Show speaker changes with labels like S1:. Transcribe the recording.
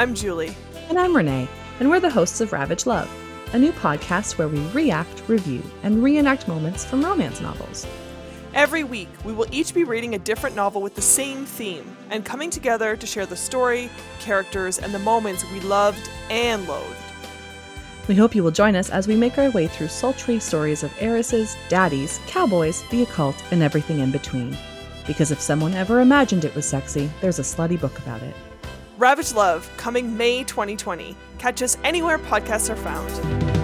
S1: I'm Julie.
S2: And I'm Renee, and we're the hosts of Ravage Love, a new podcast where we react, review, and reenact moments from romance novels.
S1: Every week, we will each be reading a different novel with the same theme and coming together to share the story, characters, and the moments we loved and loathed.
S2: We hope you will join us as we make our way through sultry stories of heiresses, daddies, cowboys, the occult, and everything in between. Because if someone ever imagined it was sexy, there's a slutty book about it.
S1: Ravage Love, coming May 2020. Catch us anywhere podcasts are found.